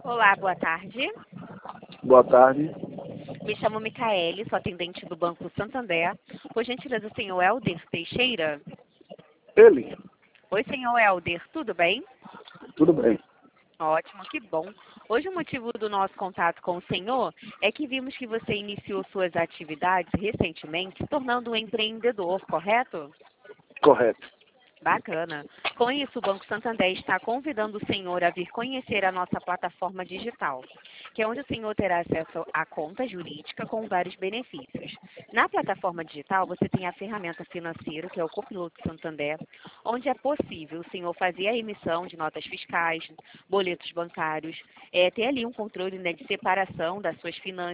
Olá, boa tarde. Boa tarde. Me chamo Micaele, sou atendente do Banco Santander. Por gentileza, o senhor Helder Teixeira? Ele? Oi, senhor Helder, tudo bem? Tudo bem. Ótimo, que bom. Hoje o motivo do nosso contato com o senhor é que vimos que você iniciou suas atividades recentemente, se tornando um empreendedor, correto? Correto. Bacana. Com isso, o Banco Santander está convidando o senhor a vir conhecer a nossa plataforma digital, que é onde o senhor terá acesso à conta jurídica com vários benefícios. Na plataforma digital, você tem a ferramenta financeira, que é o Copiloto Santander, onde é possível o senhor fazer a emissão de notas fiscais, boletos bancários, ter ali um controle, né, de separação das suas finanças,